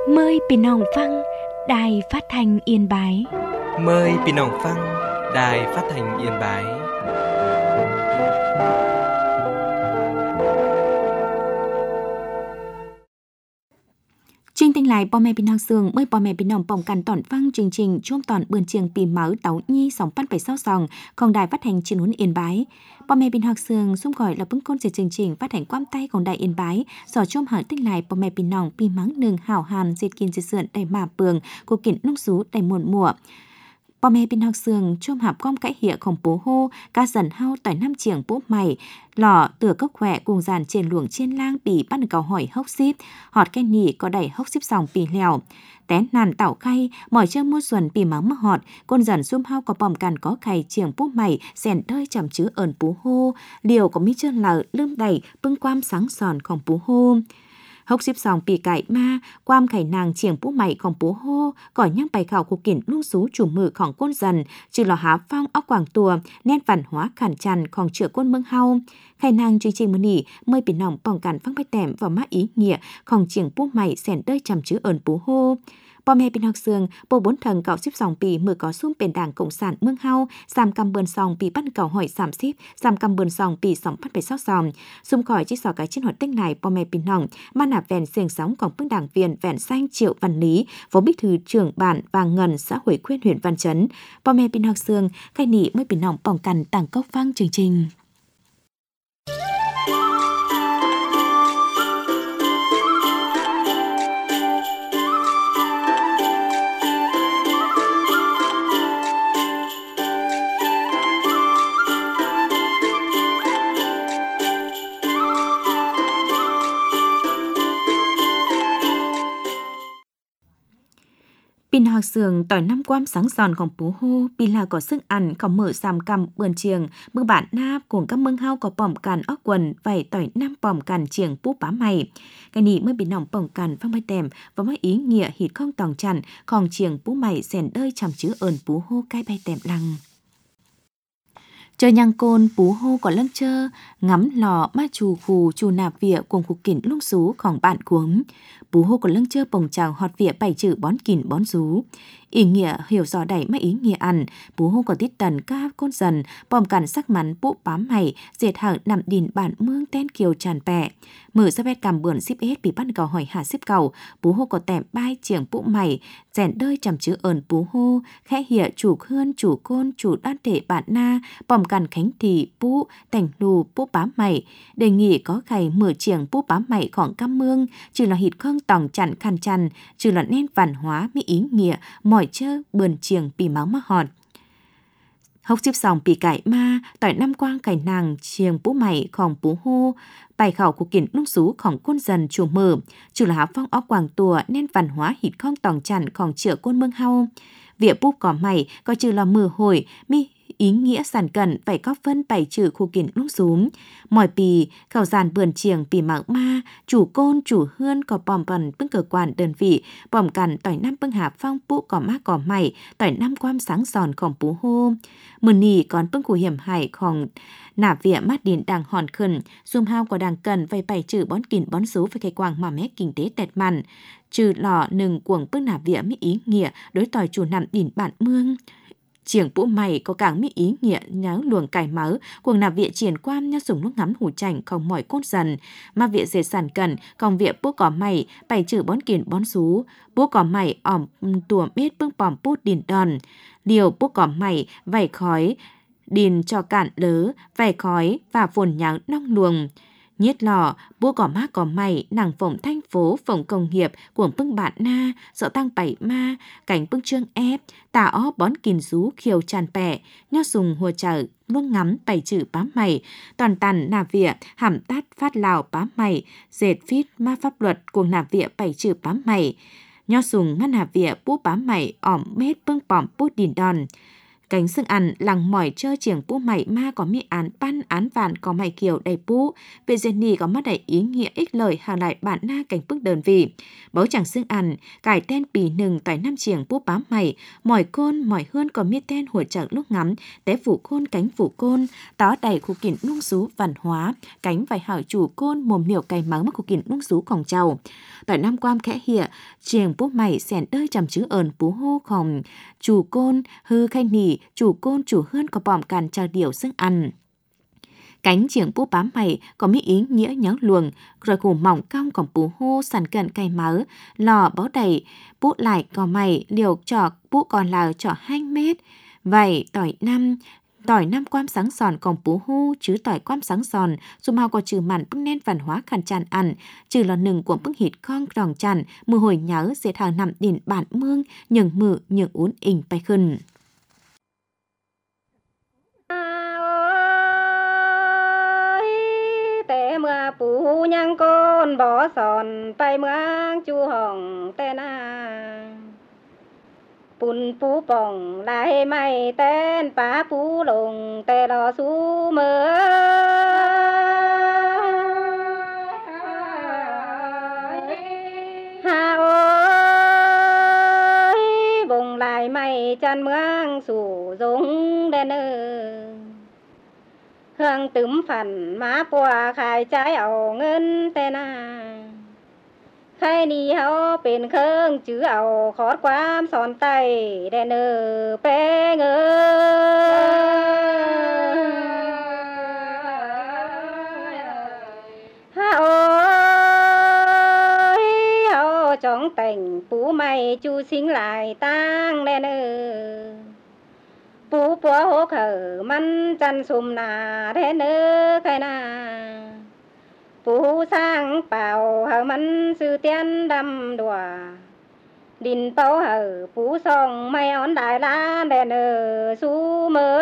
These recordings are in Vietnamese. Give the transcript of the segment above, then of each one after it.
Mờiพี่น้องฟังđài phát thanh Yên Bái. Mời พี่น้องฟัง Đài Phát thanh Yên Bái. Chương trình lạiพ่อแม่พี่น้องเสืองเมื่อพ่อแม่พี่น้องป้องกันตอนฟังจริงๆช่วงตอนเบือนเชียงปีเหมาเต๋ายี่2022ของđài phát thanh truyền hình Yên Bái. พ่อแม่พี่น้องเสืองซุ่มก่อยlà bưng côn chương trình phát thanh quam tayของđài Yên Bái. สอช่วงหาติ้งlạiพ่อแม่พี่น้องปีมังหนึ่งห่าวหานเจ็ดกินเสื่อนได้มาเปลืองกูกินนุ่งสูได้หมวนหมัวพ่อแม่พี่น้องเสืองช่วงหับก้อมไก่เหี่ยของปูโฮกาสันเฮาต่อยน้ำเฉียงปุ๊บใหม่หล่อเตือก็แขวะกุงจานเชียนหลวงเชียนล่างปีปั้นเก่าหอย60หอดแก่นี่ก็ได้62ปีแล้วแต่นานเต่าไข่หมอยเชื่อมั่วส่วนปีหมังมาหอดก้นจันซุ่มเฮาก็ป้อมกันก็ไข่เฉียงปุ๊บใหม่แสนเต้ยจำชื่อเอิญปูโฮเดี่ยวก็มิเชื่อเหล่าลืมใดปึ้งความสังสอนของปูโฮ62ปีไก่มาความไข่นางเฉียงผู้ใหม่ของปูโฮก่อนย่างไปข่าวคุกินลูกสูจุ่มมือของก้นจันจึงหล่อหาฟังออกกวางตัวแน่นฝันหัวขันจันของเชือก้นเมืองเฮาไข่นางจริงๆมื้อนี้เมื่อปีน้องป้องกันฟังไปแต้มว่ามาอีเงี่ยของเฉียงผู้ใหม่แสนเด้ยจำชื่อเอิญปูโฮพ่อแม่เป็นนักเสืองโปบนเถิงเก่า12ปีมือก่อซุ่มเป็นด่างcộng sảnเมืองเฮา3กำเบือนซองปีปั้นเก่าหอย30 3กำเบือนซองปี2022ซุ่มข่อยที่สอcái trênหอดเต้งnàyพ่อแม่เป็นน้องมาหนาแฟนเสียงsóngของphương đảng viên vẹn xanh Triệu Văn Lý phó bí thư trưởng bản và ngân xã hội khuyên huyện Văn Chấnพ่อแม่เป็นนักเสืองใครหนีไม่เป็นน้องป้องกันต่างก๊อกฟังจริงๆปีนหอกเสืองต่อยน้ำความสังสอนของปูโฮปีลาก่อซึ่งอันเขาเหมือ3กำเบือนเชียงเมืองบาดนาบกวงกับเมืองเฮาก็ป้อมกันออกกวนไว้ต่อยน้ำป้อมกันเชียงปูป๋าใหม่กันนี้เมื่อปีน้องป้องกันฟังไม่เต็มว่าไม่ý nghĩaหิดข้องตองจันของเชียงปูใหม่แสนเด้ยชำชื้อเอิญปูโฮใกล้ใบเต็มลังเจอยังโกนปูโฮก่อนเริ่มเจองำหล่อมาชูคูชูนาเวียกวงคุกกินลุงสูของบ้านกวงปูโฮก่อนเริ่มเจอป่งจางฮอดเวียไปจื้อบอนกินบอนสูý nghĩa hiểu rõ đầyไม่ý nghĩa ăn bố hô có tít tần các con dần bom cằn sắc mắn bố bám mày diệt hạng nằm đìn bản mương ten kiều tràn bẹ mở ra vét cầm bươn ship hết bị bắt cầu hỏi hà ship cầu bố hô có tèm bai chiềng bố mày rèn đơi chầm chữ ơn bố hô khẽ hiện chủ khơn chủ côn chủ đát để bạn na bom cằn khánh thì bố tành lù bố bám mày đề nghị có khày mở chiềng bố bám mày khoảng cam mương trừ là hít khâng tòng chặn khăn chăn trừ là nên văn hóa mỹ ý nghĩa mỏi chơ bườn chiềng pì máu mà họt 62ปีไก่มาต่อยน้ำกว้างไก่นางเชียงปูใหม่ของปูโฮไปเข่าคุกินลุงสูของก้นจันชูมือจุลหาฟ้องออกกวางตัวแน่นฝันหัวหิดข้องตองจันของเชือก้นเมืองเฮาเวียปุ๊บก่อใหม่ก็จือละมือโหยมีý nghĩa sản cận phải có phân bảy trừ khu kiến lúc súm mọi pì khảo giàn bườn chiềng pì mạo ma chủ côn chủ hươn có bòm bần bưng cơ quan đơn vị bòm cằn tỏi năm bưng hạ phong pũ có má có mày tỏi năm quam sáng giònของปูโฮมือนีก่อนปึ้งขู่เหี่ยมไห่ของหนาเวียมัดดินดังหอนขึ้นซุ่มห้าวก็ดังเกินไฟไปจื้อบอนกินบอนสูไฟไข่กวางมาแม่กิ่งเตะแตดมันจื้อหล่อหนึ่งกวงปึ้งหนาเวียไม่ý nghĩa đối tỏi chủ nằm đỉnh bản mương Chiềng bố mày có càng mỹ ý nghĩa nháo luồng cải mớ, cuồng nạp viện triển quan nhá sủng lúc ngắm hủ chảnh không mỏi cốt dần, mà viện dệt sản cần, còn viện bố có mày, bày trừ bón kiển bón xú, bố có mày ỏm tùa biết bưng bòm bút đìn đòn, điều bố có mày vảy khói, đìn cho cạn lớ, vảy khói và phồn nháo nong luồng. Nhiết lò, bố có má có mày, nàng phổng thanh phố, phổng công nghiệp, cuồng bưng bạn na, sợ tăng bảy ma, cảnh bưng trương ép, tà ó bón kìn rú khiêu tràn bẹ, nho sùng hùa trở, luôn ngắm bảy chữ bám mày, toàn tàn nà vịa, hàm tát phát lào bám mày, dệt phít ma pháp luật cuồng nà vịa bảy chữ bám mày, nho sùng ngăn nà vịa bố bám mày, ỏm mết bưng bỏm bút đìn đòn. Cánh xương ăn làng mỏi chơ chiểng pú mày ma có mi án pan án vạn có mày kiểu đầy pú. Về duyên nì có mắt đầy ý nghĩa ích lời hàng lại bạn na cảnh bức đơn vị. Bấu chẳng xương ăn, cải tên bì nừng tại năm chiểng pú bám mày, mỏi côn, mỏi hươn có mi tên hùa chẳng lúc ngắm, té phủ côn cánh phủ côn, tó đầy khu kỉnh nung rú văn hóa, cánh vài hảo chủ côn mồm miểu cày mắng mà khu kỉnh nung rú còng trầu. Tại năm quam khẽ hịa, chiểng pú mày xẻn đơi chầm chữ ơn pú hô khòng, chủ côn, hư khanh nỉ, chủ côn chủ hơn có bỏm càn trao điều xương ăn. Cánh chiếng pú bám mày có mỹ ý nghĩa nhớ luồng, rồi củ mỏng cong còn pú hô sàn cận cày máu, lò bó đầy, pú lại có mày liều trọ pú còn là trọ 2 mét. Vậy tỏi năm quam sáng sòn còn pú hô chứ tỏi quam sáng sòn, dù mau có trừ mặn bức nên văn hóa khăn tràn ăn, trừ là nừng của bức hịt con đòn tràn, mưa hồi nhớ dệt hàng nằm đỉnh bản mương, nhường mự nhường uốn ỉnh bay khẩn. Mưa pú nhang con bỏ sòn bay mương chu hồng tên bùn pú bồng lại mày tên phá pú lùng tê lò su mơ ha ơi bồng lại mày chăn mương sủ giống đen hương tửm phần má bùa khai trái ảo ngân tên khai ni haoเป็นเครื่องจื้อเอาขอดความสอนไตแดนเป้งฮาโอ้ยเฮาจ้องแต่งปูไม่จูสิงหลายตั้งแดนปูปัวโหเขอมันจันสุมนาแดนใครนาPhú sang bảo hờ mắn sư tiên đâm đùa đình tấu hờ phú song mây ón đại la đèn su mơ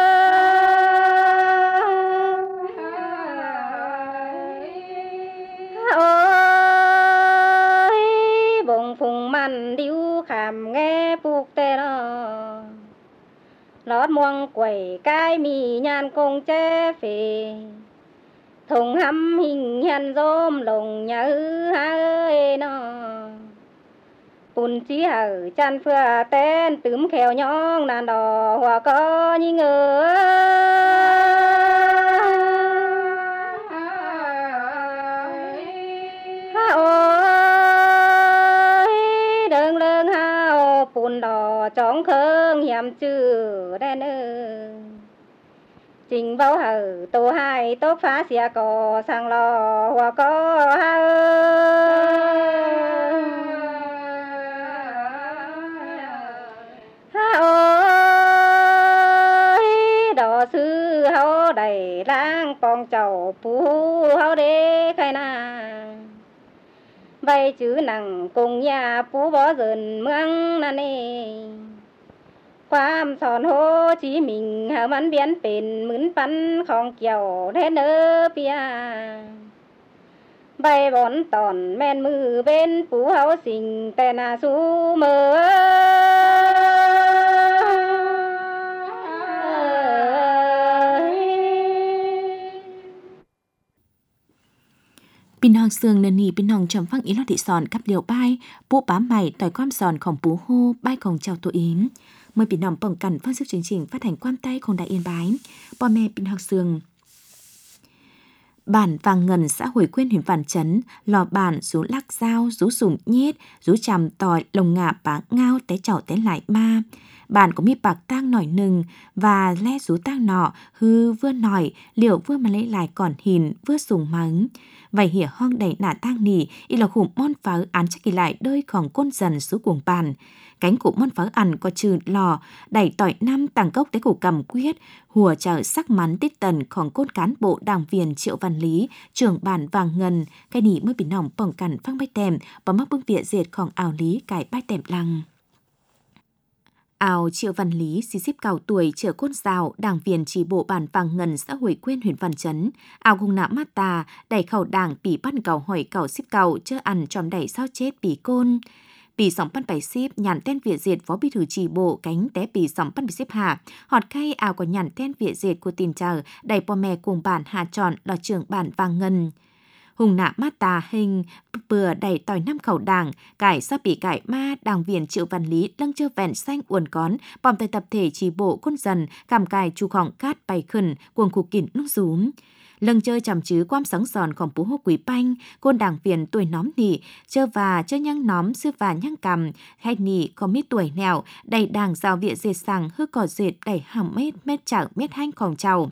ôi bồng phùng mặn điêu khảm nghe phục tê lo lót muông quẩy cái mì nhan công chế phê thùng hâm hình nhân rôm lồng nhớ hơi nó bùn chí hở chăn phưa tên tướm khèo nhong nàn đỏ hòa có như ngờ ôi đường lương hao bùn đỏ chóng khương hiểm chữ đen trình báo hở tô hai tốt phá xìa cò sang lò hòa có ha ơi đò sư hao đầy lang pong chầu phú hao đế khai na vay chữ nặng cùng nhà phú bó dần mương nà nêความสอนโหจีมิงหามันเบียนเป็นเหมือนปันของเกี่ยวแทนเนอเปียใบบอนตอนแม่นมือเป็นปูเฮาสิ่งแต่นาสูเมอ Pin hang sương nền nì pin hong trầm phăng ý lo thị sòn cắp liều bay, pú bám mày tỏi quam sònของpú hô bayของchào tổ yếm. Mời pin hong bỏng cẩn phát sức chương trình phát hành quam tayของđại yên bái. Bò mẹ pin hang sương. Bản Vàng Ngần xã Hồi Quyên huyện Vạn Chấn, lò bản rú lắc dao, rú sủng nhét, rú chằm tỏi, lồng ngả bá ngao té chảo té lại ma. Bản có mi bạc tang nổi nừng và le rú tang nọ hư vừa nổi liệu vừa mà lấy lại còn hình vừa sùng mắng. Vậy hỉa hong đầy nả tang nỉ y là khủng mon pháo án chắc kỳ lại đôiของcôn dần số cuồng bàn. Cánh cụ mon pháo ăn có trừ lò đẩy tỏi năm tàng cốc tới cụ cầm quyết hùa chợ sắc mắn tít tầnของcôn cán bộ đảng viên Triệu Văn Lý trưởng bản Vàng Ngần cái nỉ mới bị nỏng bỏng cằn phăng bay tèm và mắc bưng vịa dệtของảo lý cải bay tèm lăng. Ảo Triệu Văn Lý xí xíp cao tuổi chở côn rào đảng viên chỉ bộ bản Vàng Ngần xã Hồi Quyên huyện Văn Chấn. Ảo cùng nạ mát tà đẩy khẩu đảng bỉ bắt cầu hỏi cầu xíp cầu chơ ăn tròn đẩy sao chết bỉ côn. ปี2080nhàn tên Việt Diệt phó bí thư chi bộ cánh téปี2015họt khay ảo của nhàn tên Việt Diệt của tiền chờ đầy po mè cùng bản Hà Tròn là trưởng bản Vàng Ngân. Hùng nạ mát tà hình bừa đầy tỏi năm khẩu đảng, cải sa bị cải ma đảng viên Triệu Văn Lý lâng chơ vẹn xanh uốn cón, bòm tại tập thể chi bộ quân dần, cảm cài chu khỏng cát bày khẩn, cuồng khục kỉnh lúc rúm. Lâng chơi chằm chứ quam sáng giònของPú Hô Quý Banh, côn đảng viên tuổi nóm nỉ, chơ nhăng nóm sư và nhăng cầm, hay nỉ có mít tuổi nèo, đầy đảng rào viện dệt sàng hư cỏ dệt đầy hỏng mét chảo mét hanh khổng trầu.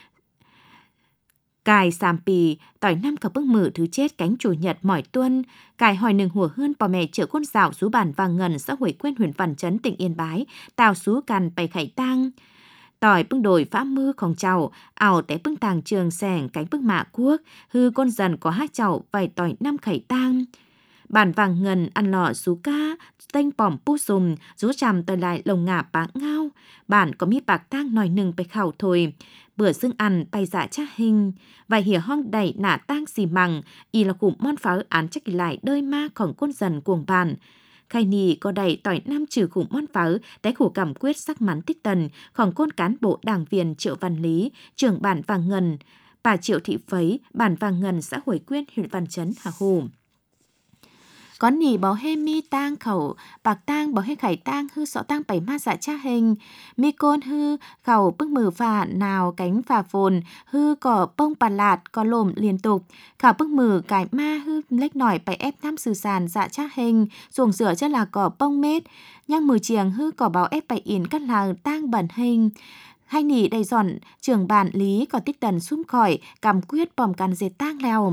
Cài sàm pì, tỏi năm cặp bức mử thứ chết cánh chủ nhật mỏi tuân, cài hỏi nừng hùa hơn bò mẹ chợ con dạo sú bản Vàng Ngân xã hội quên huyện Văn Chấn tỉnh Yên Bái, tàu sú càn bày khải tang. Tỏi bưng đổi phá mư khổng trầu, ảo té bưng tàng trường sẻng cánh bưng mạ quốc, hư con dần có hát chậu vài tỏi năm khải tang. Bản Vàng Ngân ăn lọ sú ca, tênh bỏm pu sùm, rú chằm tỏi lại lồng ngả bá ngao. Bản có mi bạc tang nòi nừng bày khảo thôi. Bữa xương ăn bay dạ cha hình, và hỉa hong đầy nả tang xì mằng, y là cụm mon pháo án chắc lại đơi ma khổng côn dần cuồng bàn. Khai nì có đầy tỏi năm trừ cụm mon pháo, té khổ cảm quyết sắc mắn tích tần, khổng côn cán bộ đảng viên Triệu Văn Lý, trưởng bản Vàng Ngân, bà Triệu Thị Phấy, bản Vàng Ngân xã hội quyên huyện Văn Chấn Hà Hồ. Có nỉ bảo hê mi tang khẩu, bạc tang bảo hê khải tang hư sọ tang bảy ma dạ cha hình, mi côn hư khẩu bức mử phà nào cánh phà phồn, hư cỏ bông bà lạt có lồm liên tục, khảo bức mử cải ma hư lếch nổi bảy ép năm sử sàn dạ cha hình, xuồng rửa chất là cỏ bông mết, nhang mử chiềng hư cỏ báo ép bảy in cắt là tang bẩn hình. Hay nỉ đầy giòn trưởng bản lý có tích tần sum khỏi, cầm quyết bòm càn dệt tang lèo.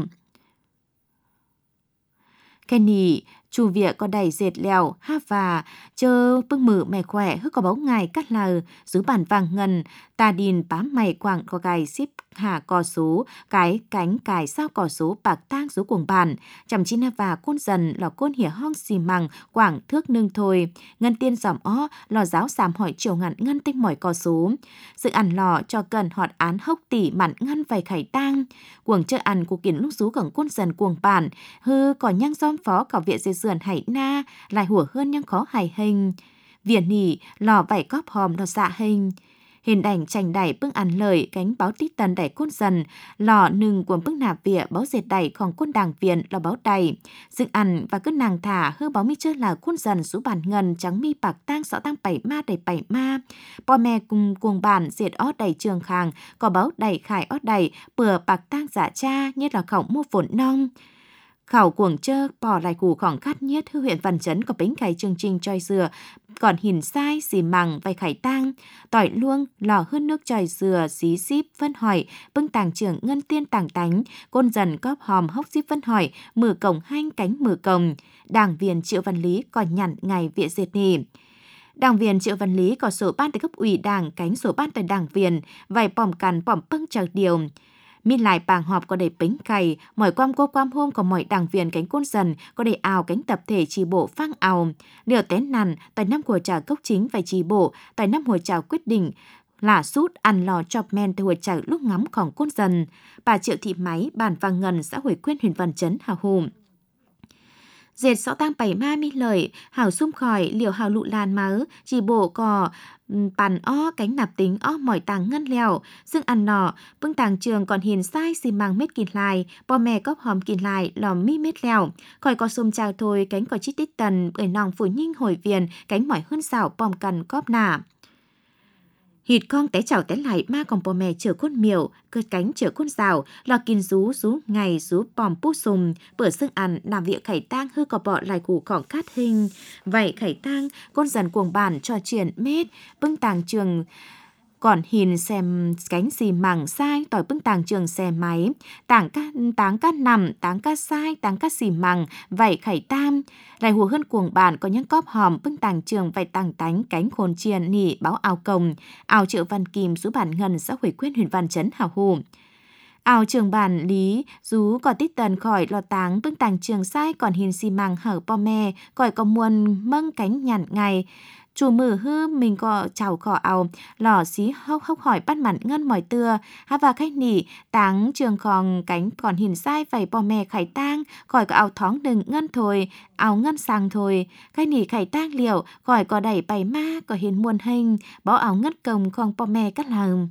Cái nỉ, chủ việc có đầy dệt lèo, ha và, chơ bưng mử mẹ khỏe hư có bóng ngày cắt lờ, giữ bản Vàng Ngân, ta đìn bám mày quảng có gài ship hà cò số, cái cánh cài sao cò số bạc tang số cuồng bản, chằm chín ha và côn dần lò côn hỉa hong xì mằng, quảng thước nương thôi, ngân tiên giỏm ó, lò giáo sàm hỏi chiều ngặn ngân tinh mỏi cò số, sự ăn lò cho cần họt án hốc tỉ mặn ngân vầy khải tang, cuồng chơ ăn của kiến lúc rú cổng côn dần cuồng bản, hư có nhang giom phó cỏ viện dây sườn hải na, lại hủa hơn nhang khó hài hình, viền nỉ, lò vảy cóp hòm lò dạ hình. Hình ảnh chành đẩy bưng ăn lời cánh báo tít tần đẩy côn dần, lò nừng của bưng nạp vỉa báo dệt đẩyของcôn đảng viện lò báo đầy. Dựng ăn và cứ nàng thả hư báo mi chơi là côn dần sú bản ngân trắng mi bạc tang sọ tang bảy ma đầy bảy ma. Bò mè cùng cuồng bản diệt ót đầy trường khàng, có báo đầy khải ót đầy, bừa bạc tang giả cha như là khổng mô phổn nong. Khảo cuồng chơ bỏ lại củ khỏng khát nhất hư huyện Văn Chấn có bánh khải chương trình choi dừa, còn hình sai xì mằng vay khải tang, tỏi luông lò hơn nước choi dừa xí xíp phân hỏi, bưng tàng trưởng ngân tiên tàng tánh, côn dần cóp hòm hốc xíp phân hỏi, mở cổng hanh cánh mở cổng, đảng viên Triệu Văn Lý còn nhặn ngày viện diệt nỉ. Đảng viên Triệu Văn Lý có sổ ban tại cấp ủy đảng cánh sổ ban tại đảng viên, vài bỏm cằn bỏm bưng chào điều. Mi lại bảng họp có đầy bánh cày, mỏi quam cô quam hôm có mỏi đảng viên cánh côn dần, có đầy ào cánh tập thể chi bộ phang ào. Điều tén nằn, tại năm của trà cốc chính và chi bộ, tại năm hồi trà quyết định, là sút ăn lò chọc men từ hồi trà lúc ngắmของcôn dần. Bà Triệu Thị Máy, bản Vàng Ngân, xã hội quyên huyện Văn Chấn, Hà Hùng. Dệt sọ tang bảy ma mi lời, hảo sum khỏi, liều hảo lụ làn máu, chỉ bộ cò, bàn o cánh nạp tính o mỏi tàng ngân lèo, dương ăn nọ, bưng tàng trường còn hiền sai xì màng mết kìn lại, bò mè cóp hòm kìn lại, lòm mi mết lèo, khỏi có xôm chào thôi, cánh có chít tít tần, bởi nòng phủ nhinh hồi viền, cánh mỏi hơn xảo bòm cần cóp nả. Hịt con té chảo té lại ma còn bò mè chở côn miểu, cơ cánh chở côn rào, lò kín rú ngày rú bòm pú sùm, bữa xương ăn làm việc khải tang hư có bọ lại củ khỏng cát hình. Vậy khải tang, côn dần cuồng bản trò chuyện mết, bưng tàng trường còn hình xem cánh xì mảng sai tỏi bưng tàng trường xe máy, táng cát nằm, táng cát sai, táng cát xì mảng, vậy khải tam. Lại hùa hơn cuồng bản có những cóp hòm bưng tàng trường vậy tàng tánh cánh khôn chiên nỉ báo ào cồng, ào Triệu Văn Kim rú bản ngân xã hội quyên huyện Văn Chấn Hào Hù. Ảo trường bản lý, rú có tít tần khỏi lò táng bưng tàng trường sai còn hình xì mảng hở po me, khỏi có muôn mâng cánh nhàn ngày. chủ mử hư mình có chào cỏ ảo lò xí hốc hốc hỏi bắt mặn ngân mỏi tưa ha và khách nỉ táng trường khòng cánh còn hình sai vầy bò mè khải tang khỏi có ảo thóng đừng ngân thôi ảo ngân sang thôi khách nỉ khải tang liệu khỏi có đẩy bày ma có hình muôn hình bỏ ảo ngất công không bò mè cắt làm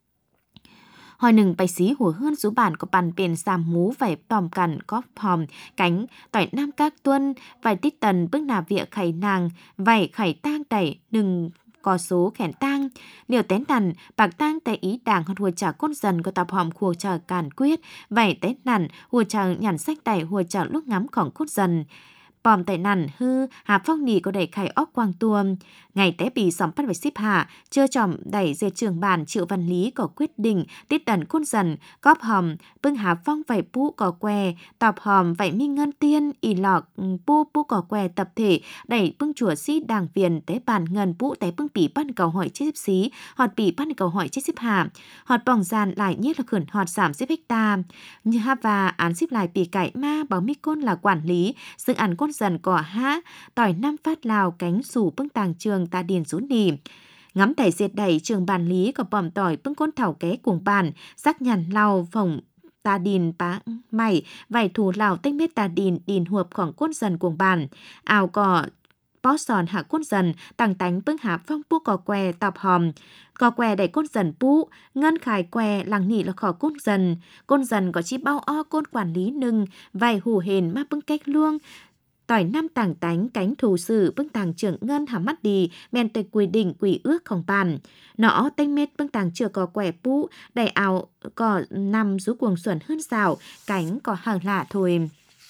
hỏi nừng bày xí hùa hơn số bản của bàn bền giảm mú vảy tòm cằn có hòm cánh tỏi nam các tuân vài tít tần bước nà vịa khải nàng vảy khải tang đẩy nừng có số khẻn tang liều tén nằn bạc tang tại ý đảng hoặc hùa trả côn dần có tập hòm khua chờ càn quyết vảy tén nằn hùa chờ nhằn sách tẩy hùa chờ lúc ngắm khổng cốt dần bòm tại nằn hư hà phong nì có đẩy khải óc quang tuông ngày té bì xóm bắt phải xếp hạ chưa chòm đẩy dệt trường bàn Triệu Văn Lý có quyết định tít tần côn dần góp hòm bưng hà phong vảy pu có que tọp hòm vảy minh ngân tiên ỉ lọc pu có que tập thể đẩy bưng chùa sĩ đảng viên té bàn ngân pu té bưng bỉ ban cầu hỏi chết xếp xí họt bỉ ban cầu hỏi chết xếp hạ họt bỏng gian lại nhất là khẩn họt giảm xếp hecta như ha và án xếp lại bỉ cải ma bảo mi côn là quản lý dựng án côn dần cỏ há tỏi năm phát lào cánh sủ bưng tàng trường ta điền rú nì ngắm tẩy diệt đẩy trường bàn lý có bòm tỏi bưng côn thảo ké cuồng bàn sắc nhằn lau phồng ta điền bá mày vài thù lào tinh mết ta điền huộp khoảng côn dần cuồng bàn ào cỏ bó sòn hạ côn dần tăng tánh bưng hạ phong pu cò que tọp hòm cò que đẩy côn dần pu ngân khải que làng nỉ là khỏ côn dần có chi bao o côn quản lý nưng vài hù hền ma bưng cách luông tỏi năm tàng tánh cánh thủ sử bưng tàng trưởng ngân hàm mắt đi men tây quy định quỷ ước không bàn nọ tênh mết bưng tàng chưa có quẻ pu đầy ảo có nằm rú cuồng xuẩn hơn xào cánh có hàng lạ thôi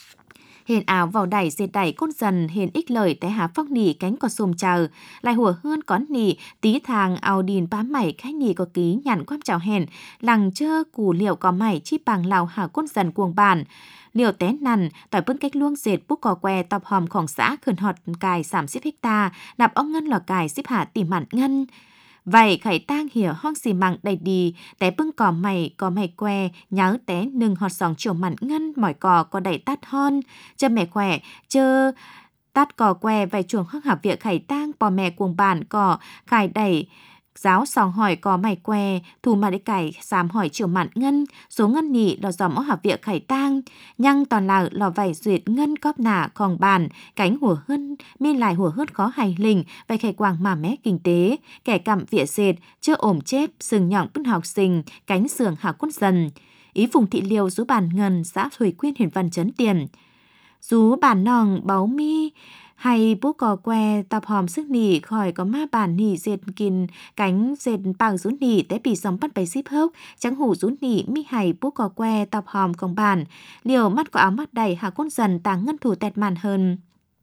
hền ảo vào đẩy dệt đẩy côn dần hền ích lời té há phong nỉ cánh có xùm chờ lại hùa hơn có nỉ tí thàng ao điền bám mảy khách nỉ có ký nhằn quam chào hèn lằng chơ củ liệu có mảy chi bằng lào hả côn dần cuồng bàn liều té nằn tỏi bưng cách luông dệt bút cò que tọp hòm khổng xã khẩn họt cài giảm xếp hecta nạp ong ngân lò cài xếp hạ tỉ mặn ngân vậy khải tang hiểu hoang xì măng đầy đi té bưng cò mày que nhớ té nừng họt sòng chiều mặn ngân mỏi cò có đẩy tát hon chơ mẹ khỏe chơ tát cò que vài chuồng hoang hạp việc khải tang bò mẹ cuồng bản cò khải đẩy giáo sòng hỏi có mày que thù mà để cải xàm hỏi chiều mặn ngân số ngân nhị lò dòm ó hạp việc khải tang nhăng toàn là lò vảy duyệt ngân cóp nả còn bàn cánh hùa hơn mi lại hùa hớt khó hài lình vài khải quàng mà mé kinh tế kẻ cầm vỉa dệt chưa ổm chép sừng nhỏng bưng học sinh cánh sườn hạ cốt dần ý phùng thị liều rú bàn ngân xã Thủy Quyên huyện Văn Chấn tiền rú bàn nòng báu mi hay bút cò que tập hòm sức nỉ khỏi có ma bản nỉ dệt kín cánh dệt bằng rú nỉ té bị sóng bắt bày ship hốc trắng hủ rú nỉ mi hay bút cò que tập hòm còn bản liều mắt có áo mắt đầy hạ côn dần tàng ngân thủ tẹt màn hơn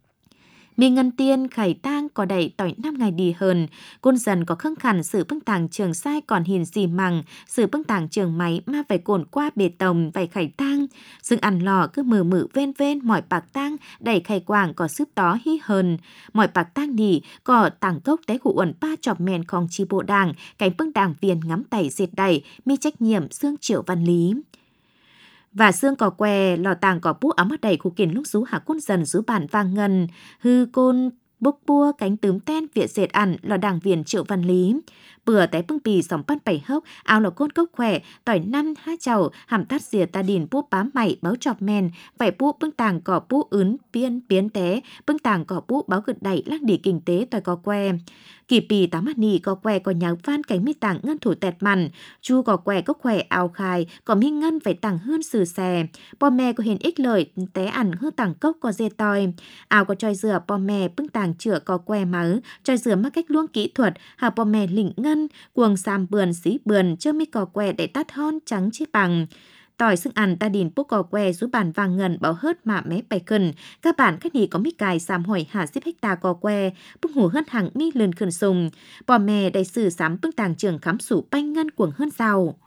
mi ngân tiên khải tang có đẩy tỏi 5 ngày đi hơn côn dần có khăng khẳng sự bưng tàng trường sai còn hiền gì mằng sự bưng tàng trường máy ma phải cồn qua bê tông vài khải tang dựng ăn lò cứ mử ven mỏi bạc tang đẩy khải quảng có sức tó hí hơn mỏi bạc tang đi có tàng cốc té cụ uẩn ba chọc mènของchi bộ đảng cánh bưng đảng viên ngắm tẩy dệt đẩy mi trách nhiệm Dương Triệu Văn Lý và xương cò que lò tàng cò bút áo mắt đầy khu kiền lúc rú hạ côn dần rú bản vang ngân hư côn bốc bua cánh tướm ten viện dệt ẩn lò đảng viên Triệu Văn Lý bừa té bưng bì sòng bắt bảy hốc áo lò côn cốc khỏe tỏi năm há chầu hàm tát dìa ta điền bút bám mày báo chọc men vải bút bưng tàng cò bút ướn biến té bưng tàng cò bút báo gật đẩy lắc đỉ kinh tế tỏi cò que kỳ pì tám mắt nì có que có nháo phan cánh mi tảng ngân thủ tẹt mặn chu có que có khỏe áo khai có mi ngân phải tảng hơn sử xè bò mè có hiền ích lợi té ẩn hư tảng cốc có dê toi áo có choi dừa bò mè bưng tảng chữa có que máu choi dừa mắc cách luông kỹ thuật hà bò mè lỉnh ngân cuồng sam bườn xí bườn chơ mi có que để tát hon trắng chế bằng tỏi xương ăn ta điền bút cò que rú bàn vàng ngần bảo hớt mà mé bày cần các bạn khách nhì có mít cài xàm hỏi hạ xếp hecta cò que bưng hủ hớt hàng mi lườn khẩn sùng bò mè đầy sử sám bưng tàng trường khám sủ banh ngân cuồng hơn giàu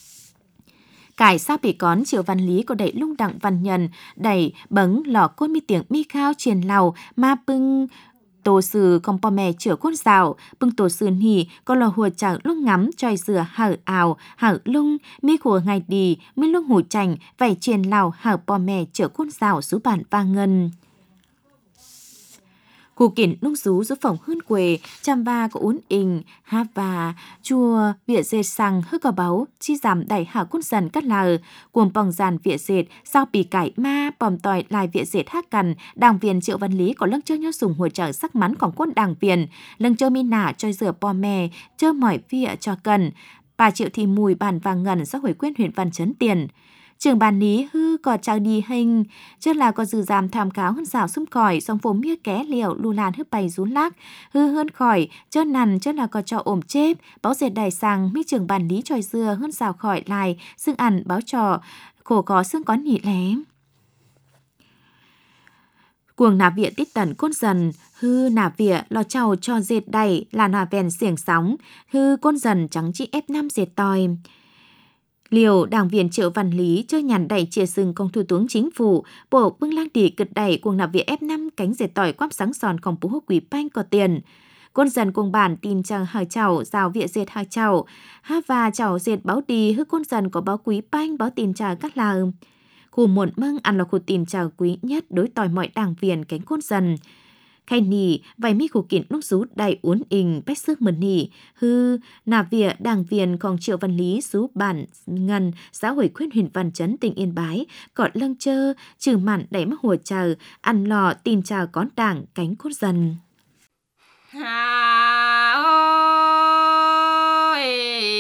cải sao bị cón Triệu Văn Lý có đẩy lung đặng văn nhân đẩy bấng lò côn mi tiếng mi khao triền lầu ma bưng tổ sư công bò mè chữa côn rào bưng tổ sư nì có lò hùa chẳng lúc ngắm choi dừa hở ào hở lung mi khùa ngày đi mi lúc hủ chành vảy triền lào hở bò mè chữa côn rào số bản va ngân Cụ kiến nông sú giúp phòng hơn quê, chăm ba có uốn ình, hát và chùa vỉa dệt sang hức có báu, chi giảm đẩy hạ quân dần cắt lờ, cuồng bòng giàn vỉa dệt, sao bì cải ma, bòm tòi lại vỉa dệt hát cằn, đảng viên Triệu Văn Lý có lưng chơi nhớ dùng hỗ trợ sắc mắnของquân đảng viên, lưng chơi mi nả chơi rửa bò mè, chơi mỏi vỉa cho cần, bà Triệu Thị Mùi bàn vàng ngần do hội quyên huyện Văn Chấn tiền. Trường bàn lý hư có trang đi hình, chứ là có dư giảm tham cáo hơn xảo xung còi, song phố mía ké liều lù làn hư bày rún lác, hư hơn khỏi, chứ nằn chứ là có cho ổm chếp, báo dệt đài sang, mi trường bàn lý tròi dưa hơn xảo khỏi lại, xương ăn báo trò, khổ có xương có nhị lém. Cuồng nà vịa tít tẩn côn dần, hư nà vịa lò trầu cho dệt đầy là nà vèn xiềng sóng, hư côn dần trắng chi F5 dệt tòi. Liều đảng viên Triệu Văn Lý chơi nhàn đẩy chia sừng công thủ tướng chính phủ, bộ bưng lang đỉ cực đẩy cuồng nạp vỉa F5 cánh dệt tỏi quắp sáng sònของPhú Húc Quý Banh có tiền. Côn dần cuồng bản tin chàng hỏi chào rào vỉa dệt hỏi chào, ha và chào dệt báo đi hư côn dần có báo Quý Banh báo tin chào các là. Khu muộn măng ăn là khu tin chào quý nhất đối tỏi mọi đảng viên cánh côn dần. Khay nỉ, vài mi khu kiện lúc rú đầy uốn ình, bách sức mần nỉ, hư, nà vỉa đảng viênของTriệu Văn Lý rú bản ngân, xã hội khuyên huyện Văn Chấn tỉnh Yên Bái, cọt lâng chơ, trừ mặn đẩy mắc hùa chờ, ăn lò tin chào con đảng cánh cốt dần. Hà ơi,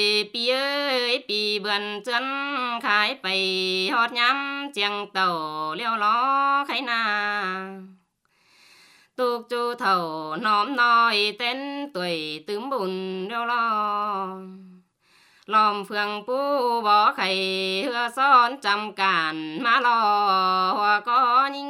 pi bươn chân khai bày hót nhắm chiang tàu liêu ló khai na. Tục chu thầu nóm nói tên tuổi tướng bùn đeo lo. Lòm phường pu bỏ khẩy hưa son trăm cản má lo hòa có nhinh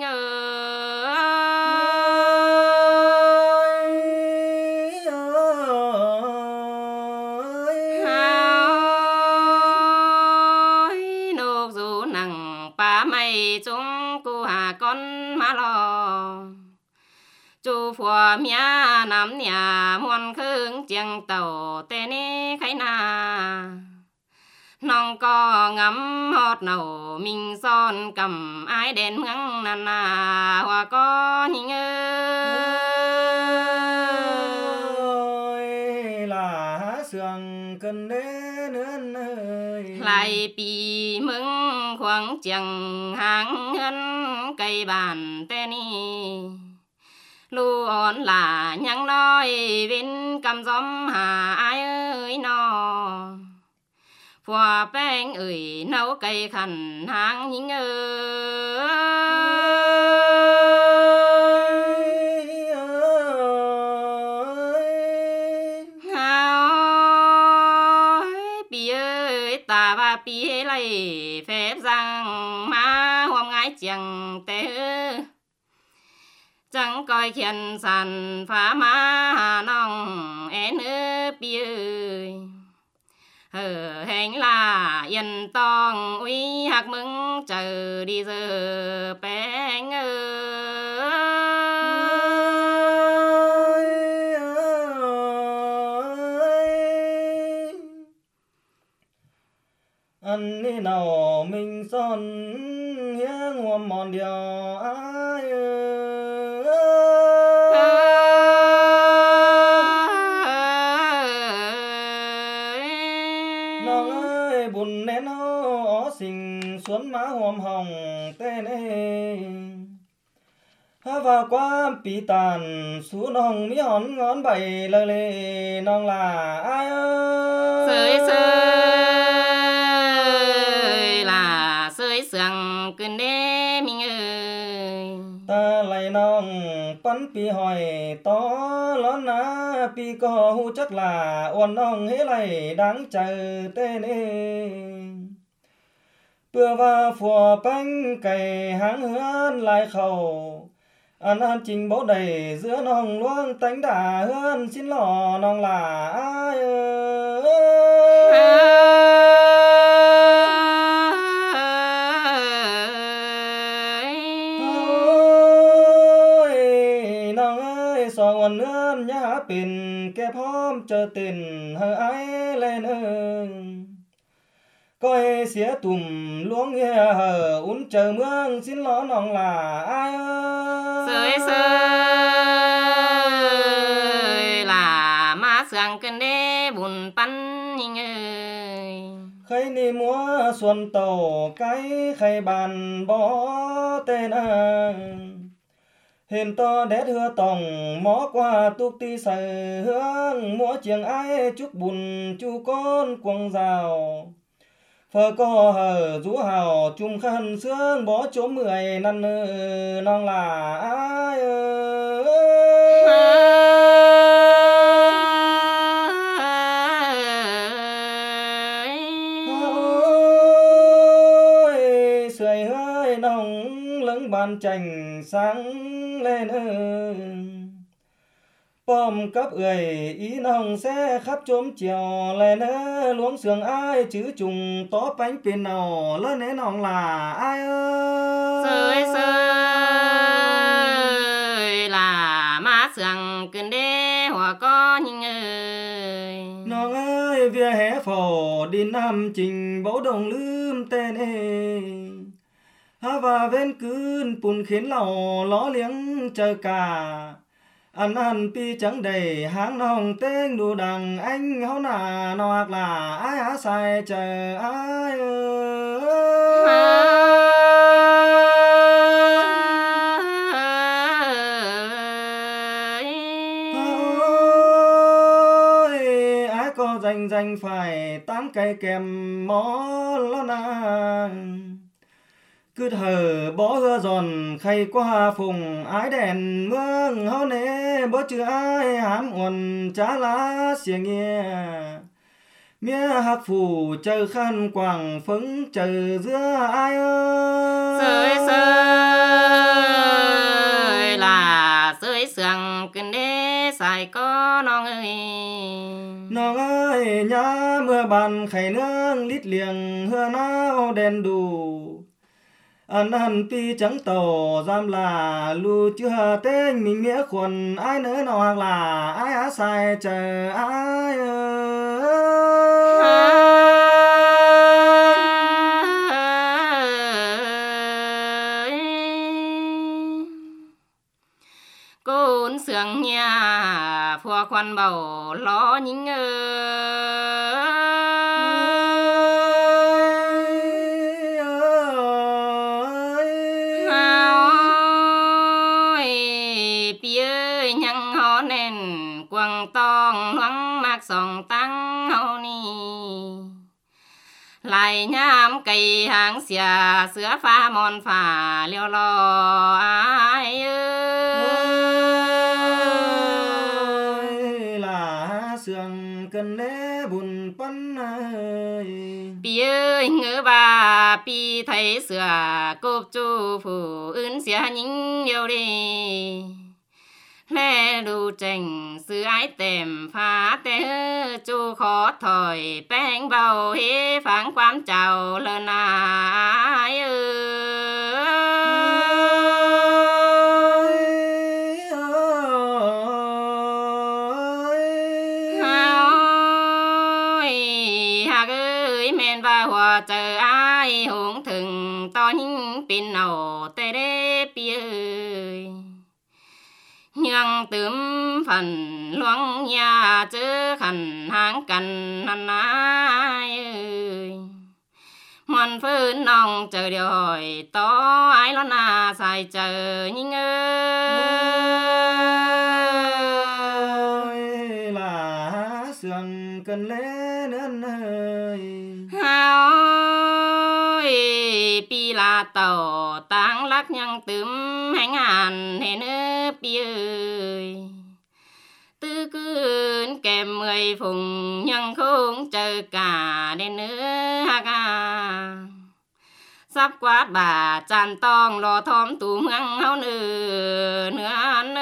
nục dù nặng pa mây chúng cu hà con má lo. Chú phùa mía nắm nhà muôn khương chiang tàu tê nê khai na. Nông có ngắm hót nầu mình son cầm ai đèn mương nà nà hòa có nhìn ơi là sương cơn đế nương ơi. Lại bì mừng khoáng chiang hàng hân cây bàn tê nê. Lu ổn là nhang nói bên cầm gióm hà ai ơi nó. Phòa bánh ơi nấu cây khẩn hàng nhính ơi. Bì ơi ta và bì lấy phép rằng má hôm ngái chẳng tế. Chẳng coi khiên sàn phá má nông én bì ơi. Hành là yên tòng uy hạc mừng chờ đi giờ bánh ơi. Anh đi nào mình son hiếng hôm mòn điều ai buồn nén ó xình xuống má hôm hồng tên ê và qua bị tàn xuống nòng mỹ hòn ngón bảy lời lệ nòng là ai ơi sơi là sơi sương cơn đê mình ơi ta lại nòng bắn pi hỏi to lón ná pi có hu chắc là uốn nòng hế lại đáng chờ tên ê bữa và phùa bánh cày háng hươn lại khẩu ăn trình bố đầy giữa nòng luông tánh đà hươn xin lò nòng là ai nòng ơi sò nguồn nươn nhá pin kẹp hôm chờ tiền hơ ai lên coi xía tùm luống nghe hờ uốn chờ mương xin ló nòng là ai sơi sang cơn đê bùn bắn hình ơi khay ni múa xuân tàu cái khay bàn bó tên hình to đét hưa tòng mó qua túc ti sài hướng múa chiêng ai chúc bùn chu con quăng rào phở co hờ rú hào chung khăn sương bó chỗ 10 năm non là ai ơi sưởi hơi nồng lững bàn chành sáng lên bom cấp ý nồng sẽ khắp chốm chiều lên luống sườn ai chứ trùng tó bánh pin nào lớn nế nòng là ai sơi sơi là má sườn cơn đê hòa có nhìn ơi nòng ơi vỉa hè phổ đi nam trình bố đồng lưm tên và ven cơn bùn khiến lầu ló liếng chờ cả ăn pi trắng đầy háng nòng tên đủ đằng anh háo nà nó hoặc là ai há sai chờ ai ơi ai có dành phải tám cây kèm mó lo nàng cứ thở bó hưa giòn khay qua phùng ái đèn mương hao nế bó chữ ai hám nguồn chá lá xìa nghe mía hạc phủ chờ khăn quảng phấn chờ giữa ai sơi sơi là sơi sườn cơn đê xài có non ơi nhá mưa bàn khay nương lít liềng hưa nao đèn đủ ăn pi trắng tàu giam là lu chưa tên mình nghĩa khuẩn ai nữa nào hoặc là ai á sai chờ ai côn sương nhà phua khoan bầu lo nhính quăng tong loáng mạc sòng tăng hậu ni lại nhám cây hàng xìa sữa pha mòn phà liêu lo ai ơi là sương cơn đế bùn bắn ơi pi ơi ngỡ bà pi thấy sữa cốp chu phủ ướn xìa nhính yêu đi lẽ đủ trình sự ái tèm phá tế chu khó thời bánh bầu hế phán quám chào lần ai hạc ơi men và hòa chờ ai hùng thừng to những pin nào tê đê pi ơi nhưng tướm phần loáng nhà chứ khẩn háng cần hẳn ai ơi mòn phơn nòng chờ điều hỏi to ai lo na xài chờ nhưng ơi là sương cần lẽ nơn ơi hao pi là tàu táng lắc nhang tướm hành hàn hẹn pi ơi tư cơn kèm 10 phùng nhưng không chờ cả đến nữa ha sắp quát bà tràn tong lo thóm tùm hăng hao nữa ăn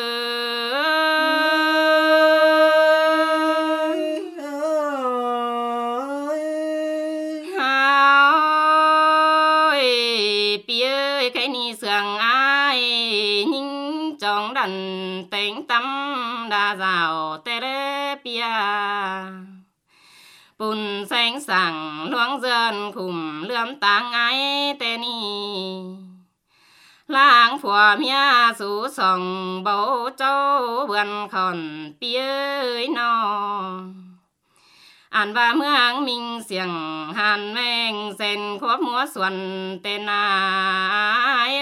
cái ni sương ai nhưng trong đần tính tâm đa rào tê rê pia bùn xanh sảng loáng dần khủng lướm tang ai tê ni làng phùa mía sú sòng bầu châu vườn khòn bia nò an và mương minh xiềng hàn mèng sen khốp múa xuân tên ai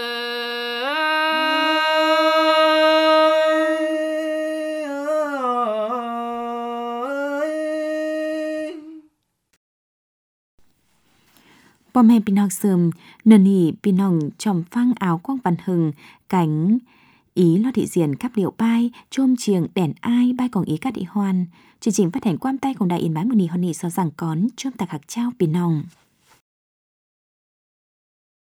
พ่อแม่พี่น้องซึมเนินนี่พี่น้องจอมฟังอาวกว้างบันหึงcảnh ý lo thị diện cắp điệu bay chôm chiềng đèn ai bay còn ý các địa hoàn chương trình phát hành quam tayของđài in bán mừng nì hòn nì so rằng cón chôm tạc hạc traoพี่น้อง